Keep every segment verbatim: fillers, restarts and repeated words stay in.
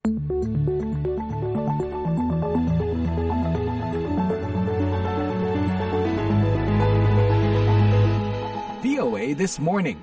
V O A This Morning.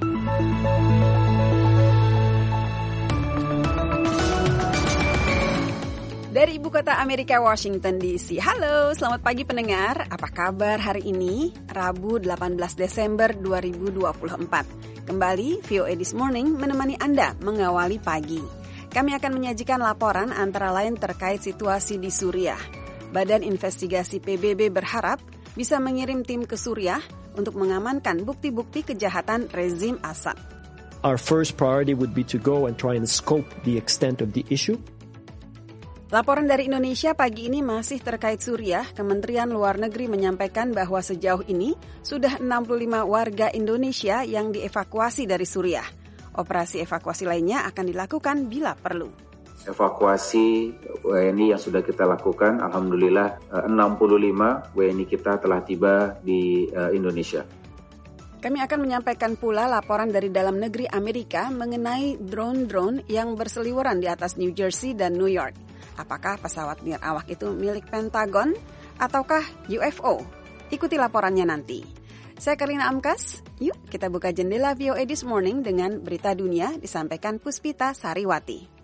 Dari ibu kota Amerika, Washington D C. Halo, selamat pagi pendengar. Apa kabar hari ini? Rabu delapan belas Desember dua ribu dua puluh empat. Kembali V O A This Morning menemani Anda mengawali pagi. Kami akan menyajikan laporan antara lain terkait situasi di Suriah. Badan Investigasi P B B berharap bisa mengirim tim ke Suriah untuk mengamankan bukti-bukti kejahatan rezim Assad. Our first priority would be to go and try and scope the extent of the issue. Laporan dari Indonesia pagi ini masih terkait Suriah. Kementerian Luar Negeri menyampaikan bahwa sejauh ini sudah enam puluh lima warga Indonesia yang dievakuasi dari Suriah. Operasi evakuasi lainnya akan dilakukan bila perlu. Evakuasi W N I yang sudah kita lakukan, alhamdulillah enam puluh lima W N I kita telah tiba di Indonesia. Kami akan menyampaikan pula laporan dari dalam negeri Amerika mengenai drone-drone yang berseliweran di atas New Jersey dan New York. Apakah pesawat nirawak itu milik Pentagon ataukah U F O? Ikuti laporannya nanti. Saya Karina Amkas. Yuk kita buka jendela V O A This Morning dengan berita dunia disampaikan Puspita Sariwati.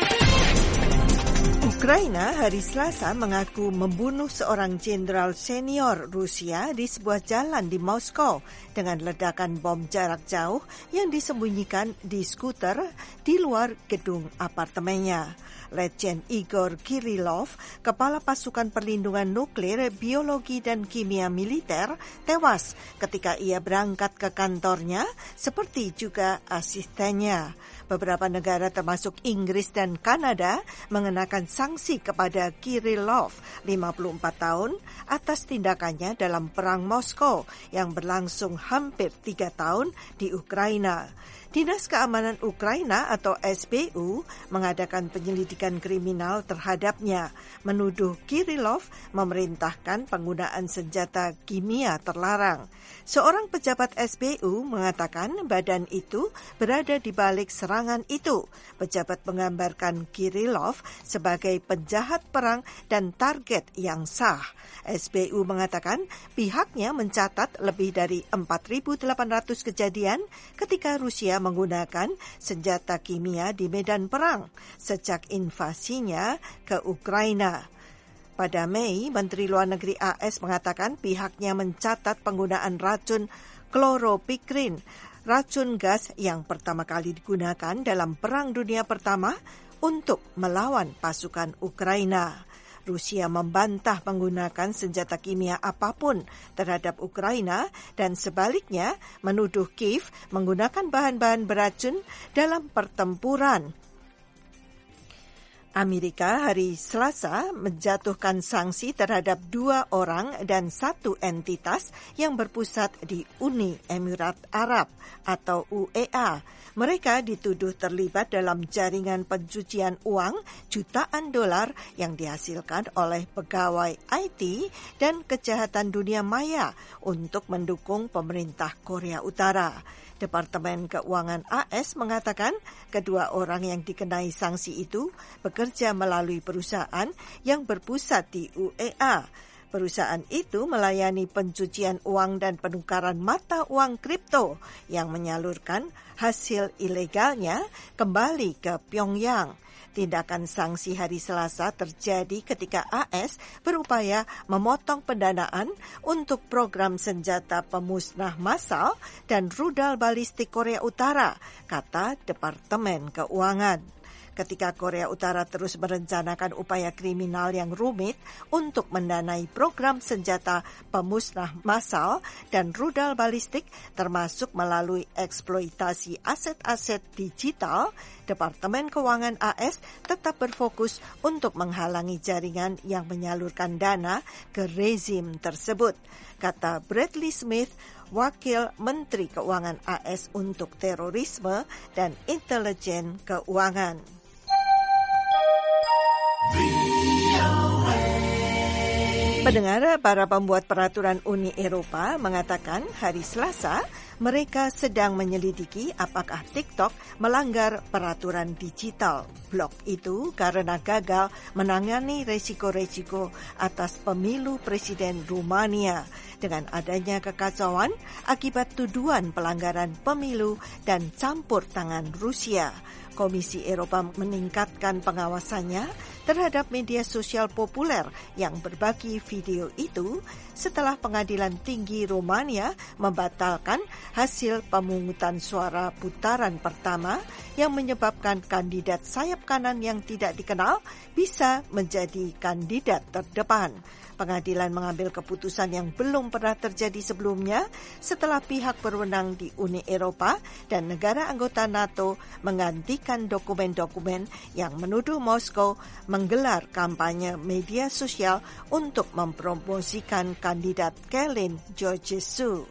Ukraina hari Selasa mengaku membunuh seorang jenderal senior Rusia di sebuah jalan di Moskow dengan ledakan bom jarak jauh yang disembunyikan di skuter di luar gedung apartemennya. Letjen Igor Kirillov, kepala pasukan perlindungan nuklir, biologi dan kimia militer, tewas ketika ia berangkat ke kantornya, seperti juga asistennya. Beberapa negara termasuk Inggris dan Kanada mengenakan sanksi kepada Kirillov, lima puluh empat tahun, atas tindakannya dalam Perang Moskow yang berlangsung hampir tiga tahun di Ukraina. Dinas Keamanan Ukraina atau S B U mengadakan penyelidikan kriminal terhadapnya, menuduh Kirillov memerintahkan penggunaan senjata kimia terlarang. Seorang pejabat S B U mengatakan badan itu berada di balik serangan itu. Pejabat menggambarkan Kirillov sebagai penjahat perang dan target yang sah. S B U mengatakan pihaknya mencatat lebih dari empat ribu delapan ratus kejadian ketika Rusia menggunakan senjata kimia di medan perang sejak invasinya ke Ukraina. Pada Mei, Menteri Luar Negeri A S mengatakan pihaknya mencatat penggunaan racun kloropikrin, racun gas yang pertama kali digunakan dalam Perang Dunia Pertama untuk melawan pasukan Ukraina. Rusia membantah menggunakan senjata kimia apapun terhadap Ukraina dan sebaliknya menuduh Kiev menggunakan bahan-bahan beracun dalam pertempuran. Amerika hari Selasa menjatuhkan sanksi terhadap dua orang dan satu entitas yang berpusat di Uni Emirat Arab atau U E A. Mereka dituduh terlibat dalam jaringan pencucian uang jutaan dolar yang dihasilkan oleh pegawai I T dan kejahatan dunia maya untuk mendukung pemerintah Korea Utara. Departemen Keuangan A S mengatakan kedua orang yang dikenai sanksi itu bekerja melalui perusahaan yang berpusat di U E A. Perusahaan itu melayani pencucian uang dan penukaran mata uang kripto yang menyalurkan hasil ilegalnya kembali ke Pyongyang. Tindakan sanksi hari Selasa terjadi ketika A S berupaya memotong pendanaan untuk program senjata pemusnah massal dan rudal balistik Korea Utara, kata Departemen Keuangan. Ketika Korea Utara terus merencanakan upaya kriminal yang rumit untuk mendanai program senjata pemusnah massal dan rudal balistik termasuk melalui eksploitasi aset-aset digital, Departemen Keuangan A S tetap berfokus untuk menghalangi jaringan yang menyalurkan dana ke rezim tersebut, kata Bradley Smith, Wakil Menteri Keuangan A S untuk Terorisme dan Intelijen Keuangan. Pendengar, para pembuat peraturan Uni Eropa mengatakan hari Selasa mereka sedang menyelidiki apakah TikTok melanggar peraturan digital. Blok itu karena gagal menangani resiko-resiko atas pemilu Presiden Rumania dengan adanya kekacauan akibat tuduhan pelanggaran pemilu dan campur tangan Rusia. Komisi Eropa meningkatkan pengawasannya terhadap media sosial populer yang berbagi video itu setelah Pengadilan Tinggi Rumania membatalkan hasil pemungutan suara putaran pertama yang menyebabkan kandidat sayap kanan yang tidak dikenal bisa menjadi kandidat terdepan. Pengadilan mengambil keputusan yang belum pernah terjadi sebelumnya setelah pihak berwenang di Uni Eropa dan negara anggota NATO menggantikan dokumen-dokumen yang menuduh Moskow menggelar kampanye media sosial untuk mempromosikan kandidat Kelin Georgescu.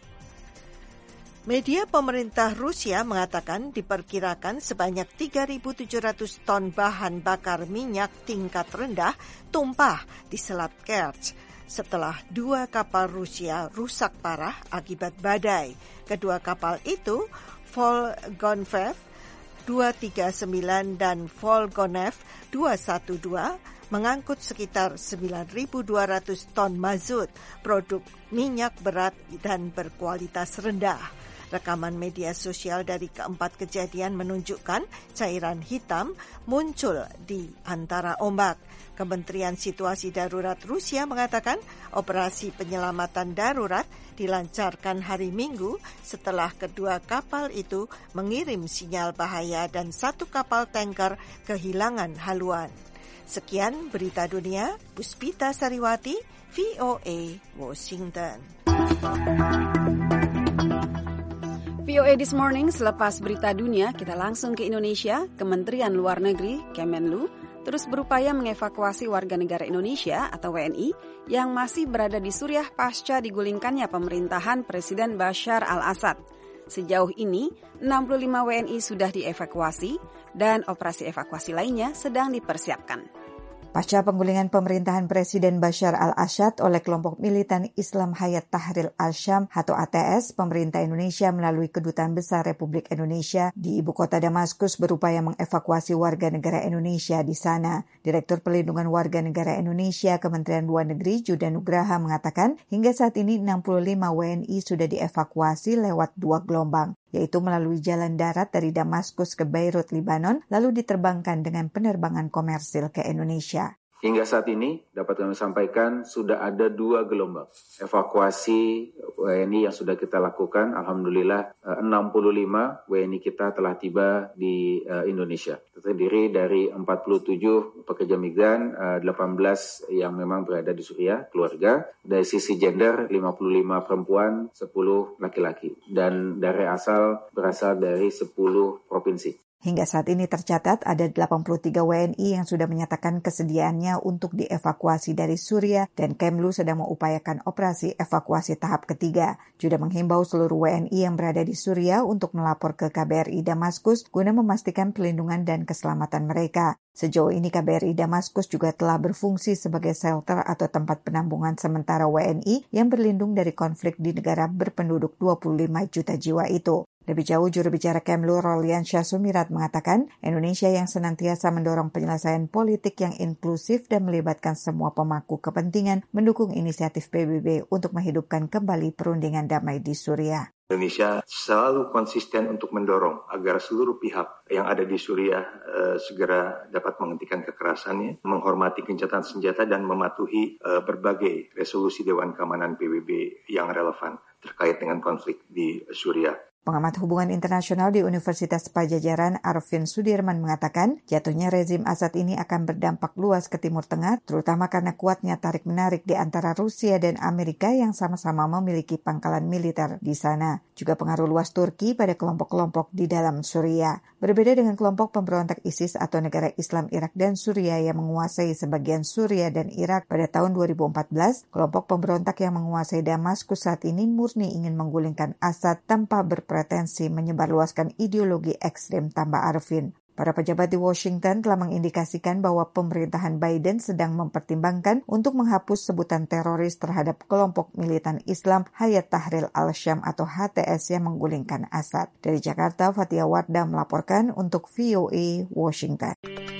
Media pemerintah Rusia mengatakan diperkirakan sebanyak tiga ribu tujuh ratus ton bahan bakar minyak tingkat rendah tumpah di Selat Kerch setelah dua kapal Rusia rusak parah akibat badai. Kedua kapal itu, Volgonnev dua tiga sembilan dan Volgonev dua satu dua, mengangkut sekitar sembilan ribu dua ratus ton mazut, produk minyak berat dan berkualitas rendah. Rekaman media sosial dari keempat kejadian menunjukkan cairan hitam muncul di antara ombak. Kementerian Situasi Darurat Rusia mengatakan operasi penyelamatan darurat dilancarkan hari Minggu setelah kedua kapal itu mengirim sinyal bahaya dan satu kapal tanker kehilangan haluan. Sekian berita dunia, Puspita Sariwati, V O A, Washington. V O A This Morning, selepas berita dunia, kita langsung ke Indonesia. Kementerian Luar Negeri, Kemenlu, terus berupaya mengevakuasi warga negara Indonesia atau W N I yang masih berada di Suriah pasca digulingkannya pemerintahan Presiden Bashar al-Assad. Sejauh ini, enam puluh lima W N I sudah dievakuasi dan operasi evakuasi lainnya sedang dipersiapkan. Pasca penggulingan pemerintahan Presiden Bashar al-Assad oleh kelompok militan Islam Hayat Tahrir al-Syam atau A T S, pemerintah Indonesia melalui Kedutaan Besar Republik Indonesia di Ibu Kota Damaskus berupaya mengevakuasi warga negara Indonesia di sana. Direktur Pelindungan Warga Negara Indonesia Kementerian Luar Negeri Judah Nugraha mengatakan hingga saat ini enam puluh lima W N I sudah dievakuasi lewat dua gelombang, yaitu melalui jalan darat dari Damaskus ke Beirut, Lebanon, lalu diterbangkan dengan penerbangan komersil ke Indonesia. Hingga saat ini dapat kami sampaikan sudah ada dua gelombang evakuasi W N I yang sudah kita lakukan. Alhamdulillah enam puluh lima W N I kita telah tiba di uh, Indonesia. Terdiri dari empat puluh tujuh pekerja migran, uh, delapan belas yang memang berada di Suriah, keluarga. Dari sisi gender lima puluh lima perempuan, sepuluh laki-laki. Dan dari asal berasal dari sepuluh provinsi. Hingga saat ini tercatat ada delapan puluh tiga W N I yang sudah menyatakan kesediaannya untuk dievakuasi dari Suriah dan Kemlu sedang mengupayakan operasi evakuasi tahap ketiga. Juga menghimbau seluruh W N I yang berada di Suriah untuk melapor ke K B R I Damaskus guna memastikan perlindungan dan keselamatan mereka. Sejauh ini K B R I Damaskus juga telah berfungsi sebagai shelter atau tempat penampungan sementara W N I yang berlindung dari konflik di negara berpenduduk dua puluh lima juta jiwa itu. Lebih jauh, juru bicara Kemlu Rolian Syahsumirat mengatakan Indonesia yang senantiasa mendorong penyelesaian politik yang inklusif dan melibatkan semua pemangku kepentingan mendukung inisiatif P B B untuk menghidupkan kembali perundingan damai di Suriah. Indonesia selalu konsisten untuk mendorong agar seluruh pihak yang ada di Suriah uh, segera dapat menghentikan kekerasannya, menghormati gencatan senjata dan mematuhi uh, berbagai resolusi Dewan Keamanan P B B yang relevan terkait dengan konflik di Suriah. Pengamat hubungan internasional di Universitas Padjadjaran Arvin Sudirman mengatakan jatuhnya rezim Assad ini akan berdampak luas ke Timur Tengah, terutama karena kuatnya tarik-menarik di antara Rusia dan Amerika yang sama-sama memiliki pangkalan militer di sana. Juga pengaruh luas Turki pada kelompok-kelompok di dalam Suriah. Berbeda dengan kelompok pemberontak ISIS atau negara Islam Irak dan Suriah yang menguasai sebagian Suriah dan Irak pada tahun dua ribu empat belas, kelompok pemberontak yang menguasai Damaskus saat ini murni ingin menggulingkan Assad tanpa ber pretensi menyebarluaskan ideologi ekstrem, tambah Arvin. Para pejabat di Washington telah mengindikasikan bahwa pemerintahan Biden sedang mempertimbangkan untuk menghapus sebutan teroris terhadap kelompok militan Islam Hayat Tahrir al-Syam atau H T S yang menggulingkan Assad. Dari Jakarta, Fatia Wardah melaporkan untuk V O A Washington.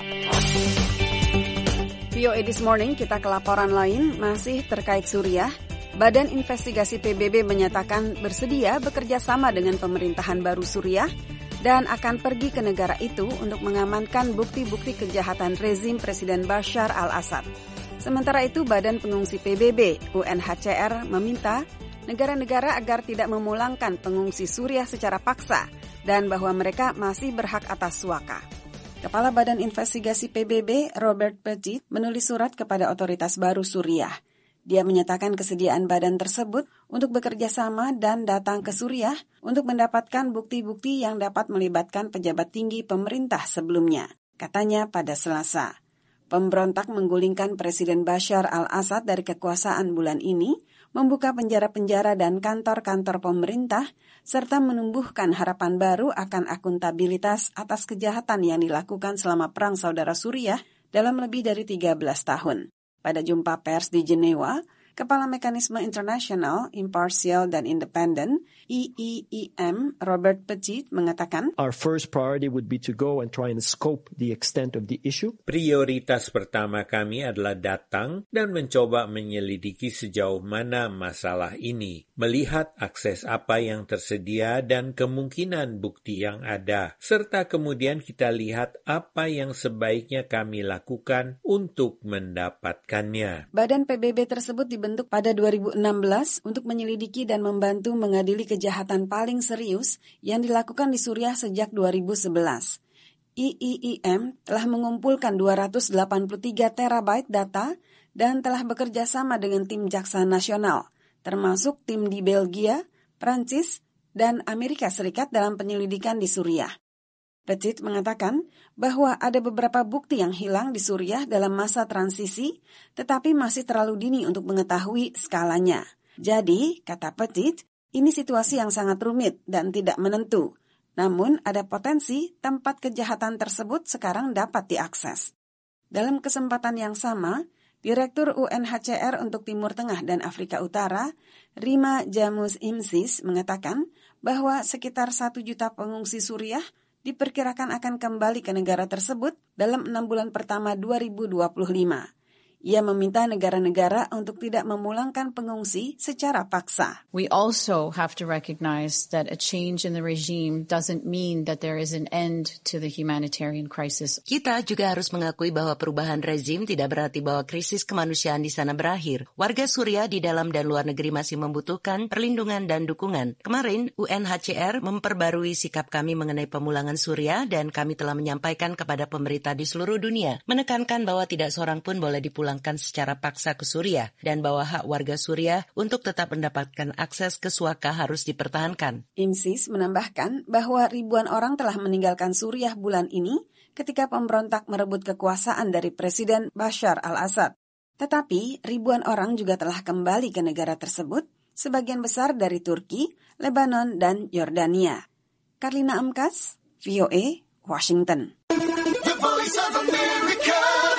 V O A This Morning, kita ke laporan lain masih terkait Suriah. Badan Investigasi P B B menyatakan bersedia bekerja sama dengan pemerintahan baru Suriah dan akan pergi ke negara itu untuk mengamankan bukti-bukti kejahatan rezim Presiden Bashar al-Assad. Sementara itu, Badan Pengungsi P B B U N H C R meminta negara-negara agar tidak memulangkan pengungsi Suriah secara paksa dan bahwa mereka masih berhak atas suaka. Kepala Badan Investigasi P B B Robert Petit menulis surat kepada otoritas baru Suriah. Dia menyatakan kesediaan badan tersebut untuk bekerja sama dan datang ke Suriah untuk mendapatkan bukti-bukti yang dapat melibatkan pejabat tinggi pemerintah sebelumnya. Katanya pada Selasa, pemberontak menggulingkan Presiden Bashar al-Assad dari kekuasaan bulan ini, membuka penjara-penjara dan kantor-kantor pemerintah, serta menumbuhkan harapan baru akan akuntabilitas atas kejahatan yang dilakukan selama Perang Saudara Suriah dalam lebih dari tiga belas tahun. Pada jumpa pers di Jenewa, Kepala Mekanisme Internasional, Impartial dan Independent, I I I M, Robert Petit, mengatakan, Our first priority would be to go and try and scope the extent of the issue. Prioritas pertama kami adalah datang dan mencoba menyelidiki sejauh mana masalah ini, melihat akses apa yang tersedia dan kemungkinan bukti yang ada, serta kemudian kita lihat apa yang sebaiknya kami lakukan untuk mendapatkannya. Badan P B B tersebut dibentuk pada dua ribu enam belas untuk menyelidiki dan membantu mengadili kejahatan paling serius yang dilakukan di Suriah sejak dua ribu sebelas. I I I M telah mengumpulkan dua ratus delapan puluh tiga terabyte data dan telah bekerja sama dengan tim jaksa nasional, termasuk tim di Belgia, Prancis, dan Amerika Serikat dalam penyelidikan di Suriah. Petit mengatakan bahwa ada beberapa bukti yang hilang di Suriah dalam masa transisi, tetapi masih terlalu dini untuk mengetahui skalanya. Jadi, kata Petit, ini situasi yang sangat rumit dan tidak menentu. Namun, ada potensi tempat kejahatan tersebut sekarang dapat diakses. Dalam kesempatan yang sama, Direktur U N H C R untuk Timur Tengah dan Afrika Utara, Rima Jamus Imsis, mengatakan bahwa sekitar satu juta pengungsi Suriah diperkirakan akan kembali ke negara tersebut dalam enam bulan pertama dua ribu dua puluh lima. Ia meminta negara-negara untuk tidak memulangkan pengungsi secara paksa. We also have to recognize that a change in the regime doesn't mean that there is an end to the humanitarian crisis. Kita juga harus mengakui bahwa perubahan rezim tidak berarti bahwa krisis kemanusiaan di sana berakhir. Warga Suriah di dalam dan luar negeri masih membutuhkan perlindungan dan dukungan. Kemarin, U N H C R memperbarui sikap kami mengenai pemulangan Suriah dan kami telah menyampaikan kepada pemerintah di seluruh dunia, menekankan bahwa tidak seorang pun boleh dipulangkan secara paksa ke Suriah dan bahwa hak warga Suriah untuk tetap mendapatkan akses ke suaka harus dipertahankan. Imsis menambahkan bahwa ribuan orang telah meninggalkan Suriah bulan ini ketika pemberontak merebut kekuasaan dari Presiden Bashar al-Assad. Tetapi ribuan orang juga telah kembali ke negara tersebut, sebagian besar dari Turki, Lebanon, dan Yordania. Karlina Amkas, V O A, Washington. The Voice of America.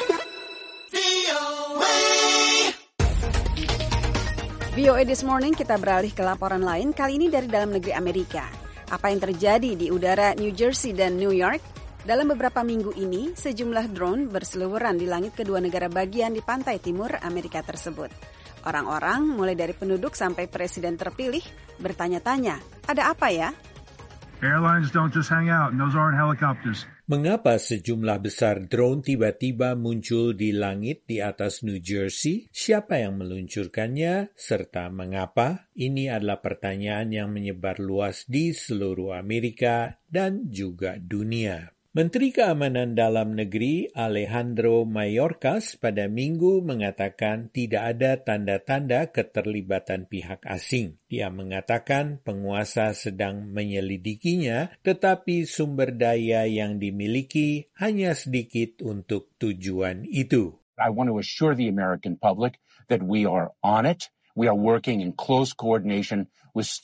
V O A This Morning, kita beralih ke laporan lain, kali ini dari dalam negeri Amerika. Apa yang terjadi di udara New Jersey dan New York? Dalam beberapa minggu ini, sejumlah drone berseliweran di langit kedua negara bagian di pantai timur Amerika tersebut. Orang-orang, mulai dari penduduk sampai presiden terpilih, bertanya-tanya, ada apa ya? Airlines don't just hang out, and those aren't helicopters. Mengapa sejumlah besar drone tiba-tiba muncul di langit di atas New Jersey? Siapa yang meluncurkannya? Serta mengapa? Ini adalah pertanyaan yang menyebar luas di seluruh Amerika dan juga dunia. Menteri Keamanan Dalam Negeri Alejandro Mayorkas pada Minggu mengatakan tidak ada tanda-tanda keterlibatan pihak asing. Dia mengatakan penguasa sedang menyelidikinya, tetapi sumber daya yang dimiliki hanya sedikit untuk tujuan itu. I want to assure the American public that we are on it. We are working in close coordination with state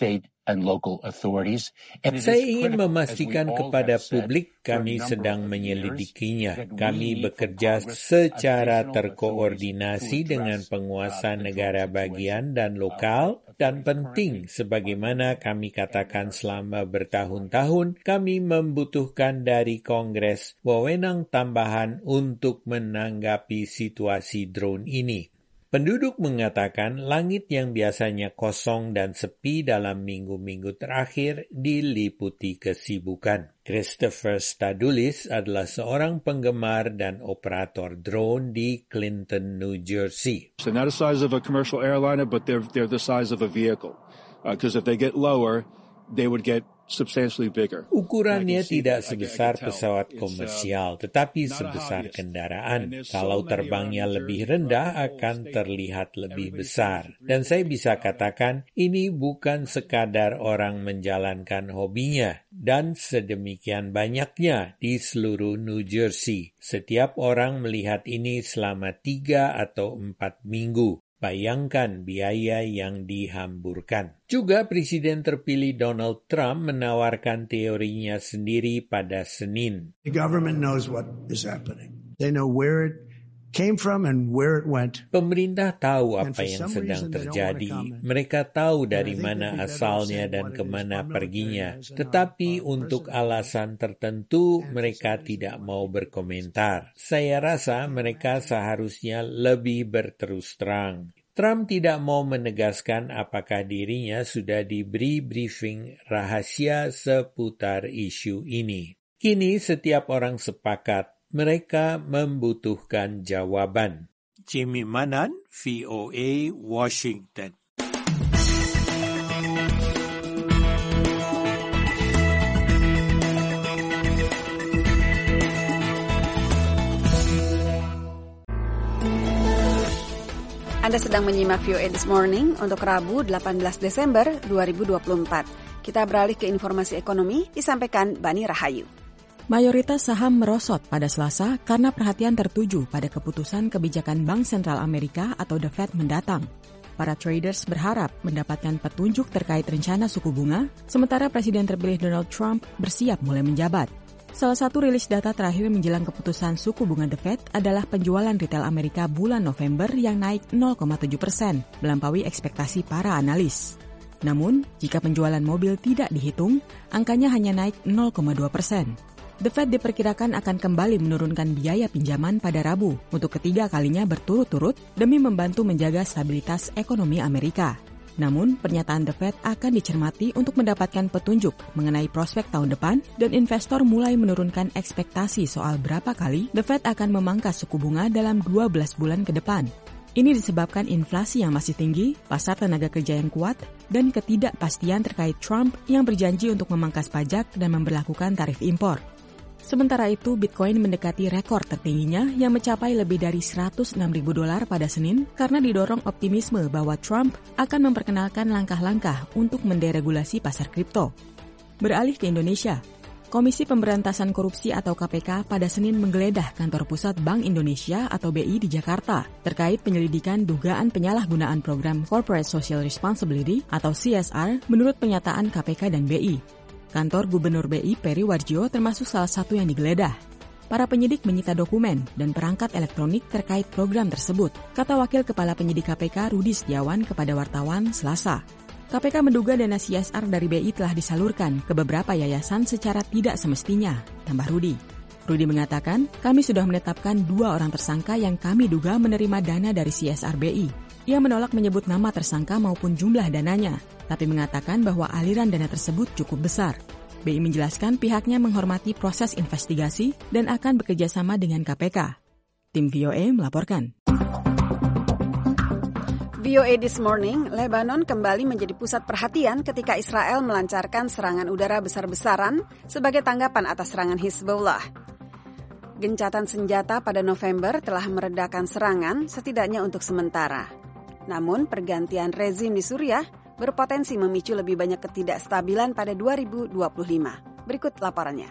and local authorities. And Saya ingin memastikan kepada publik kami sedang menyelidikinya. Kami bekerja secara terkoordinasi dengan penguasa negara bagian dan lokal, dan penting sebagaimana kami katakan selama bertahun-tahun, kami membutuhkan dari Kongres wewenang tambahan untuk menanggapi situasi drone ini. Penduduk mengatakan langit yang biasanya kosong dan sepi dalam minggu-minggu terakhir diliputi kesibukan. Christopher Stadulis adalah seorang penggemar dan operator drone di Clinton, New Jersey. They're not the size of a commercial airliner, but they're they're the size of a vehicle. Because uh, if they get lower, they would get substantially bigger. Ukurannya tidak sebesar pesawat komersial, tetapi sebesar kendaraan. Kalau terbangnya lebih rendah, akan terlihat lebih besar. Dan saya bisa katakan, ini bukan sekadar orang menjalankan hobinya, dan sedemikian banyaknya di seluruh New Jersey. Setiap orang melihat ini selama tiga atau empat minggu. Bayangkan biaya yang dihamburkan. Juga Presiden terpilih Donald Trump menawarkan teorinya sendiri pada Senin. The government knows what is happening. They know where it came from and where it went. Pemerintah tahu apa yang sedang terjadi. Mereka tahu dari mana asalnya dan kemana perginya. Tetapi untuk alasan tertentu, mereka tidak mau berkomentar. Saya rasa mereka seharusnya lebih berterus terang. Trump tidak mau menegaskan apakah dirinya sudah diberi briefing rahasia seputar isu ini. Kini setiap orang sepakat mereka membutuhkan jawaban. Jimmy Manan, V O A, Washington. Anda sedang menyimak V O A This Morning untuk Rabu delapan belas Desember dua ribu dua puluh empat. Kita beralih ke informasi ekonomi, disampaikan Bani Rahayu. Mayoritas saham merosot pada Selasa karena perhatian tertuju pada keputusan kebijakan Bank Sentral Amerika atau The Fed mendatang. Para traders berharap mendapatkan petunjuk terkait rencana suku bunga, sementara Presiden terpilih Donald Trump bersiap mulai menjabat. Salah satu rilis data terakhir menjelang keputusan suku bunga The Fed adalah penjualan retail Amerika bulan November yang naik nol koma tujuh persen, melampaui ekspektasi para analis. Namun, jika penjualan mobil tidak dihitung, angkanya hanya naik nol koma dua persen. The Fed diperkirakan akan kembali menurunkan biaya pinjaman pada Rabu untuk ketiga kalinya berturut-turut demi membantu menjaga stabilitas ekonomi Amerika. Namun, pernyataan The Fed akan dicermati untuk mendapatkan petunjuk mengenai prospek tahun depan dan investor mulai menurunkan ekspektasi soal berapa kali The Fed akan memangkas suku bunga dalam dua belas bulan ke depan. Ini disebabkan inflasi yang masih tinggi, pasar tenaga kerja yang kuat, dan ketidakpastian terkait Trump yang berjanji untuk memangkas pajak dan memberlakukan tarif impor. Sementara itu, Bitcoin mendekati rekor tertingginya yang mencapai lebih dari seratus enam ribu dolar pada Senin karena didorong optimisme bahwa Trump akan memperkenalkan langkah-langkah untuk menderegulasi pasar kripto. Beralih ke Indonesia, Komisi Pemberantasan Korupsi atau K P K pada Senin menggeledah kantor pusat Bank Indonesia atau B I di Jakarta terkait penyelidikan dugaan penyalahgunaan program Corporate Social Responsibility atau C S R menurut pernyataan K P K dan B I. Kantor Gubernur B I Peri Warjio termasuk salah satu yang digeledah. Para penyidik menyita dokumen dan perangkat elektronik terkait program tersebut, kata Wakil Kepala Penyidik K P K Rudi Setiawan kepada wartawan Selasa. K P K menduga dana C S R dari B I telah disalurkan ke beberapa yayasan secara tidak semestinya, tambah Rudi. Rudi mengatakan, kami sudah menetapkan dua orang tersangka yang kami duga menerima dana dari C S R B I. Ia menolak menyebut nama tersangka maupun jumlah dananya, tapi mengatakan bahwa aliran dana tersebut cukup besar. B I menjelaskan pihaknya menghormati proses investigasi dan akan bekerjasama dengan K P K. Tim V O A melaporkan. V O A This Morning, Lebanon kembali menjadi pusat perhatian ketika Israel melancarkan serangan udara besar-besaran sebagai tanggapan atas serangan Hizbullah. Gencatan senjata pada November telah meredakan serangan setidaknya untuk sementara. Namun pergantian rezim di Suriah berpotensi memicu lebih banyak ketidakstabilan pada dua ribu dua puluh lima. Berikut laporannya.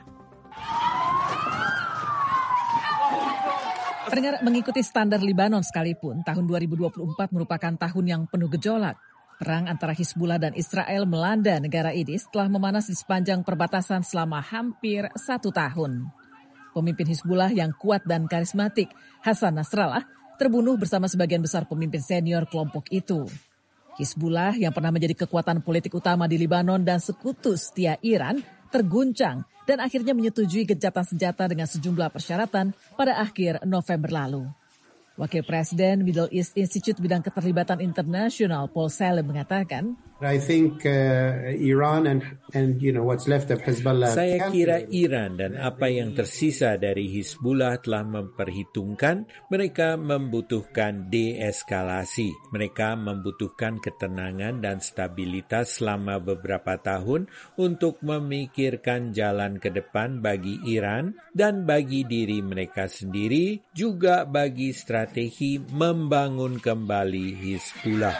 Pendengar, mengikuti standar Lebanon sekalipun, tahun dua ribu dua puluh empat merupakan tahun yang penuh gejolak. Perang antara Hizbullah dan Israel melanda negara ini setelah memanas di sepanjang perbatasan selama hampir satu tahun. Pemimpin Hizbullah yang kuat dan karismatik, Hassan Nasrallah, terbunuh bersama sebagian besar pemimpin senior kelompok itu. Hizbullah yang pernah menjadi kekuatan politik utama di Lebanon dan sekutu setia Iran terguncang dan akhirnya menyetujui gencatan senjata dengan sejumlah persyaratan pada akhir November lalu. Wakil Presiden Middle East Institute bidang keterlibatan internasional Paul Salem mengatakan, I think uh, Iran and and you know what's left of Hezbollah. Saya kira Iran dan apa yang tersisa dari Hizbullah telah memperhitungkan mereka membutuhkan deeskalasi. Mereka membutuhkan ketenangan dan stabilitas selama beberapa tahun untuk memikirkan jalan ke depan bagi Iran dan bagi diri mereka sendiri, juga bagi strategi membangun kembali Hizbullah.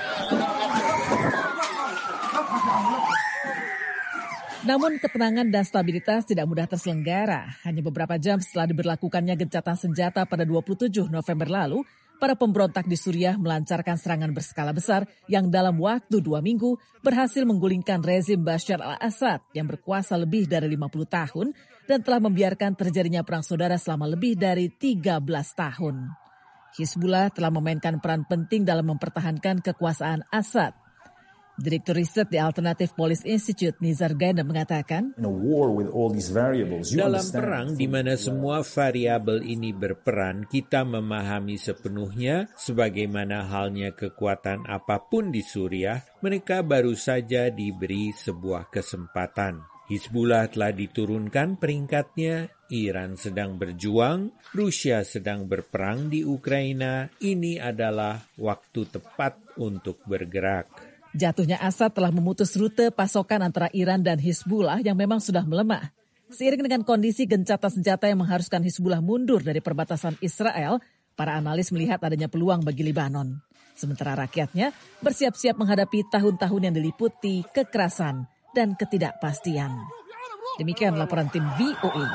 Namun ketenangan dan stabilitas tidak mudah terselenggara. Hanya beberapa jam setelah diberlakukannya gencatan senjata pada dua puluh tujuh November lalu, para pemberontak di Suriah melancarkan serangan berskala besar yang dalam waktu dua minggu berhasil menggulingkan rezim Bashar al-Assad yang berkuasa lebih dari lima puluh tahun dan telah membiarkan terjadinya perang saudara selama lebih dari tiga belas tahun. Hizbullah telah memainkan peran penting dalam mempertahankan kekuasaan Assad. Direktur riset di Alternative Policy Institute, Nizar Gaina, mengatakan, dalam perang di mana semua variabel ini berperan, kita memahami sepenuhnya sebagaimana halnya kekuatan apapun di Suriah, mereka baru saja diberi sebuah kesempatan. Hizbullah telah diturunkan peringkatnya, Iran sedang berjuang, Rusia sedang berperang di Ukraina. Ini adalah waktu tepat untuk bergerak. Jatuhnya Assad telah memutus rute pasokan antara Iran dan Hizbullah yang memang sudah melemah. Seiring dengan kondisi gencatan senjata yang mengharuskan Hizbullah mundur dari perbatasan Israel, para analis melihat adanya peluang bagi Lebanon. Sementara rakyatnya bersiap-siap menghadapi tahun-tahun yang diliputi kekerasan dan ketidakpastian. Demikian laporan tim V O A.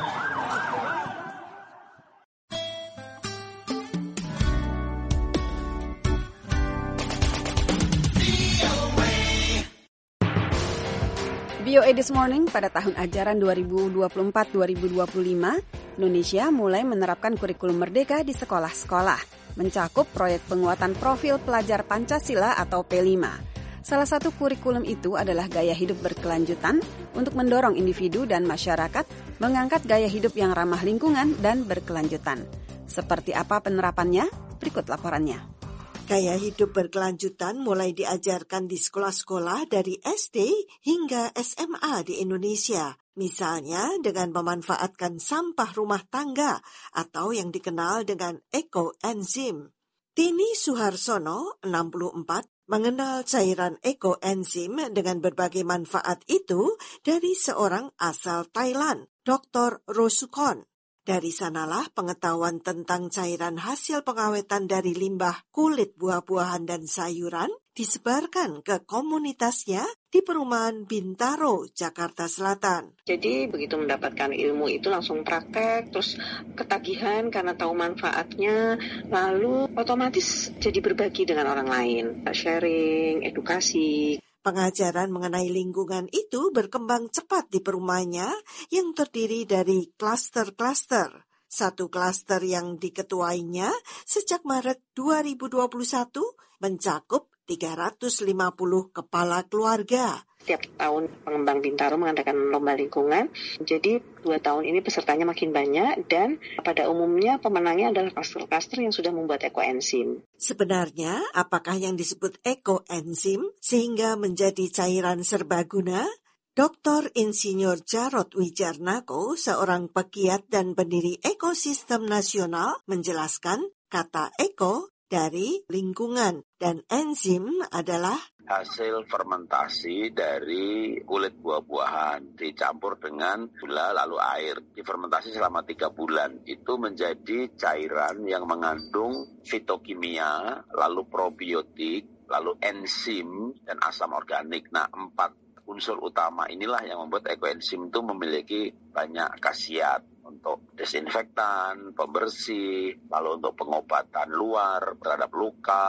V O A This Morning pada tahun ajaran dua ribu dua puluh empat dua ribu dua puluh lima, Indonesia mulai menerapkan kurikulum merdeka di sekolah-sekolah, mencakup proyek penguatan profil pelajar Pancasila atau P lima. Salah satu kurikulum itu adalah gaya hidup berkelanjutan untuk mendorong individu dan masyarakat mengangkat gaya hidup yang ramah lingkungan dan berkelanjutan. Seperti apa penerapannya? Berikut laporannya. Gaya hidup berkelanjutan mulai diajarkan di sekolah-sekolah dari S D hingga S M A di Indonesia. Misalnya dengan memanfaatkan sampah rumah tangga atau yang dikenal dengan ekoenzim. Tini Suharsono, enam puluh empat, mengenal cairan ekoenzim dengan berbagai manfaat itu dari seorang asal Thailand, Doktor Rosukon. Dari sanalah pengetahuan tentang cairan hasil pengawetan dari limbah kulit buah-buahan dan sayuran disebarkan ke komunitasnya di perumahan Bintaro, Jakarta Selatan. Jadi begitu mendapatkan ilmu itu langsung praktek, terus ketagihan karena tahu manfaatnya, lalu otomatis jadi berbagi dengan orang lain, sharing, edukasi. Pengajaran mengenai lingkungan itu berkembang cepat di perumahannya yang terdiri dari klaster-klaster. Satu klaster yang diketuainya sejak Maret dua ribu dua puluh satu mencakup tiga ratus lima puluh kepala keluarga. Setiap tahun pengembang Bintaro mengadakan lomba lingkungan, jadi dua tahun ini pesertanya makin banyak dan pada umumnya pemenangnya adalah klaster-klaster yang sudah membuat ekoenzim. Sebenarnya, apakah yang disebut ekoenzim sehingga menjadi cairan serbaguna? Doktor Insinyur Jarod Wijarnako, seorang pegiat dan pendiri ekosistem nasional, menjelaskan kata eko dari lingkungan dan enzim adalah hasil fermentasi dari kulit buah-buahan dicampur dengan gula lalu air. Difermentasi selama tiga bulan. Itu menjadi cairan yang mengandung fitokimia, lalu probiotik, lalu enzim, dan asam organik. Nah, empat unsur utama inilah yang membuat ekoenzim itu memiliki banyak khasiat. Untuk desinfektan, pembersih, lalu untuk pengobatan luar terhadap luka.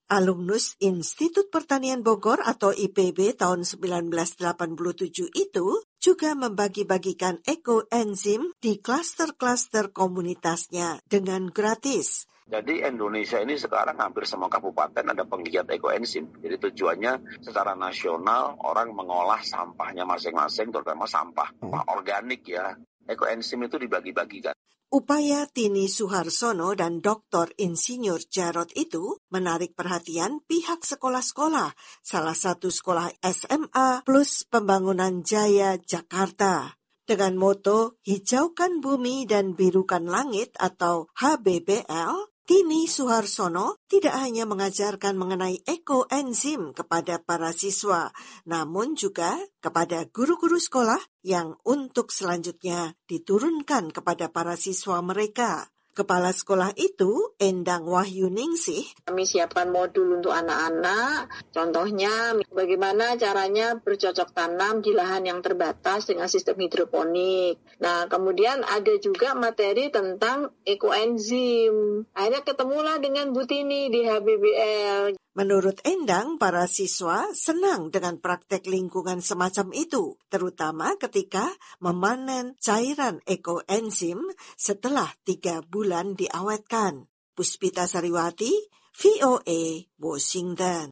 Alumnus Institut Pertanian Bogor atau I P B tahun sembilan belas delapan puluh tujuh itu juga membagi-bagikan ekoenzim di klaster-klaster komunitasnya dengan gratis. Jadi Indonesia ini sekarang hampir semua kabupaten ada penggiat ekoenzim. Jadi tujuannya secara nasional orang mengolah sampahnya masing-masing, terutama sampah, sampah organik ya. Ekoenzim itu dibagi-bagikan. Upaya Tini Suharsono dan Doktor Insinyur Jarot itu menarik perhatian pihak sekolah-sekolah, salah satu sekolah S M A plus Pembangunan Jaya Jakarta. Dengan moto Hijaukan Bumi dan Birukan Langit atau H B B L, Tini Suharsono tidak hanya mengajarkan mengenai ekoenzim kepada para siswa, namun juga kepada guru-guru sekolah yang untuk selanjutnya diturunkan kepada para siswa mereka. Kepala sekolah itu, Endang Wahyu Ningsih. Kami siapkan modul untuk anak-anak, contohnya bagaimana caranya bercocok tanam di lahan yang terbatas dengan sistem hidroponik. Nah, kemudian ada juga materi tentang ekoenzim. Akhirnya ketemulah dengan Bu Tini di H B B L. Menurut Endang, para siswa senang dengan praktek lingkungan semacam itu, terutama ketika memanen cairan ekoenzim setelah tiga bulan diawetkan. Puspita Sariwati, V O A, Washington.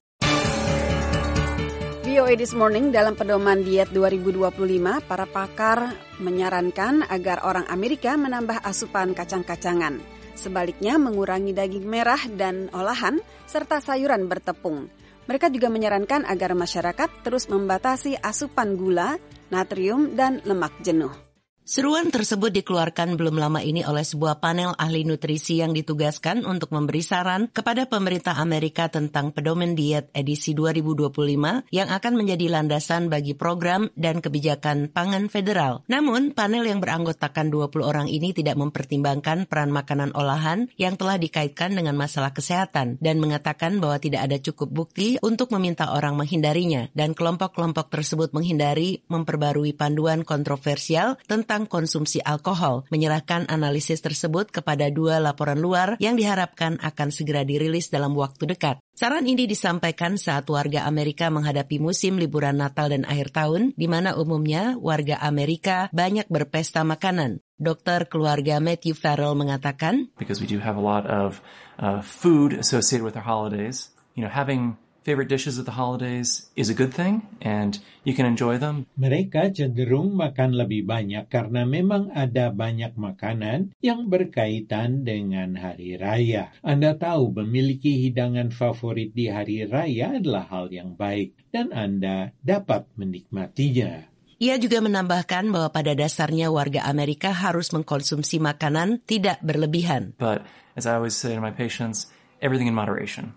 V O A This Morning dalam pedoman diet dua ribu dua puluh lima, para pakar menyarankan agar orang Amerika menambah asupan kacang-kacangan. Sebaliknya mengurangi daging merah dan olahan serta sayuran bertepung. Mereka juga menyarankan agar masyarakat terus membatasi asupan gula, natrium, dan lemak jenuh. Seruan tersebut dikeluarkan belum lama ini oleh sebuah panel ahli nutrisi yang ditugaskan untuk memberi saran kepada pemerintah Amerika tentang pedoman diet edisi dua ribu dua puluh lima yang akan menjadi landasan bagi program dan kebijakan pangan federal. Namun, panel yang beranggotakan dua puluh orang ini tidak mempertimbangkan peran makanan olahan yang telah dikaitkan dengan masalah kesehatan dan mengatakan bahwa tidak ada cukup bukti untuk meminta orang menghindarinya, dan kelompok-kelompok tersebut menghindari memperbarui panduan kontroversial tentang konsumsi alkohol, menyerahkan analisis tersebut kepada dua laporan luar yang diharapkan akan segera dirilis dalam waktu dekat. Saran ini disampaikan saat warga Amerika menghadapi musim liburan Natal dan akhir tahun, di mana umumnya warga Amerika banyak berpesta makanan. Dokter keluarga Matthew Farrell mengatakan, Because we do have a lot of uh, food associated with our holidays, you know, having favorite dishes at the holidays is a good thing and you can enjoy them. Mereka cenderung makan lebih banyak karena memang ada banyak makanan yang berkaitan dengan hari raya. Anda tahu memiliki hidangan favorit di hari raya adalah hal yang baik dan Anda dapat menikmatinya. Ia juga menambahkan bahwa pada dasarnya warga Amerika harus mengkonsumsi makanan tidak berlebihan. But as I always say to my patients, everything in moderation.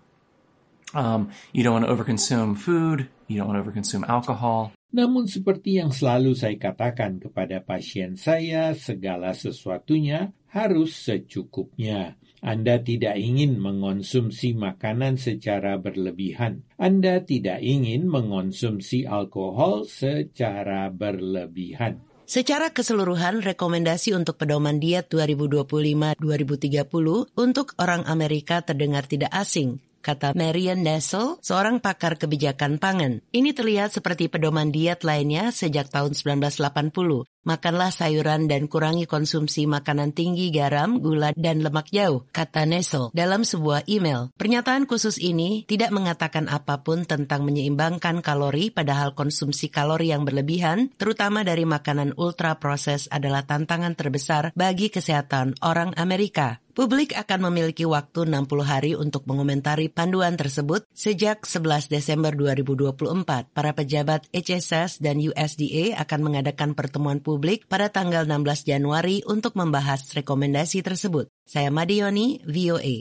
Um, you don't want to overconsume food, you don't want to overconsume alcohol. Namun seperti yang selalu saya katakan kepada pasien saya, segala sesuatunya harus secukupnya. Anda tidak ingin mengonsumsi makanan secara berlebihan. Anda tidak ingin mengonsumsi alkohol secara berlebihan. Secara keseluruhan, rekomendasi untuk pedoman diet dua ribu dua puluh lima sampai dua ribu tiga puluh untuk orang Amerika terdengar tidak asing, kata Marian Nessel, seorang pakar kebijakan pangan. Ini terlihat seperti pedoman diet lainnya sejak tahun sembilan belas delapan puluh. Makanlah sayuran dan kurangi konsumsi makanan tinggi garam, gula, dan lemak jauh, kata Nessel dalam sebuah email. Pernyataan khusus ini tidak mengatakan apapun tentang menyeimbangkan kalori, padahal konsumsi kalori yang berlebihan, terutama dari makanan ultra-proses, adalah tantangan terbesar bagi kesehatan orang Amerika. Publik akan memiliki waktu enam puluh hari untuk mengomentari panduan tersebut sejak sebelas Desember dua ribu dua puluh empat. Para pejabat H S S dan U S D A akan mengadakan pertemuan publik pada tanggal enam belas Januari untuk membahas rekomendasi tersebut. Saya Madioni, V O A.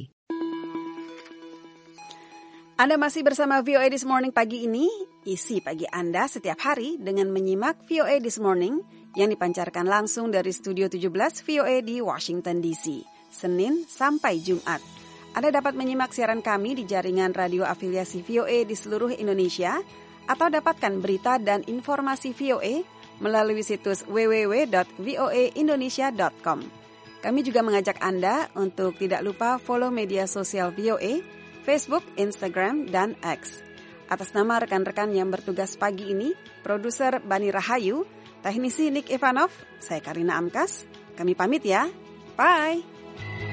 Anda masih bersama V O A This Morning pagi ini. Isi pagi Anda setiap hari dengan menyimak V O A This Morning yang dipancarkan langsung dari Studio tujuh belas V O A di Washington D C. Senin sampai Jumat. Anda dapat menyimak siaran kami di jaringan radio afiliasi V O A di seluruh Indonesia atau dapatkan berita dan informasi V O A melalui situs w w w dot v o a indonesia dot com. Kami juga mengajak Anda untuk tidak lupa follow media sosial V O A, Facebook, Instagram, dan X. Atas nama rekan-rekan yang bertugas pagi ini, produser Bani Rahayu, teknisi Nick Ivanov, saya Karina Amkas. Kami pamit ya. Bye!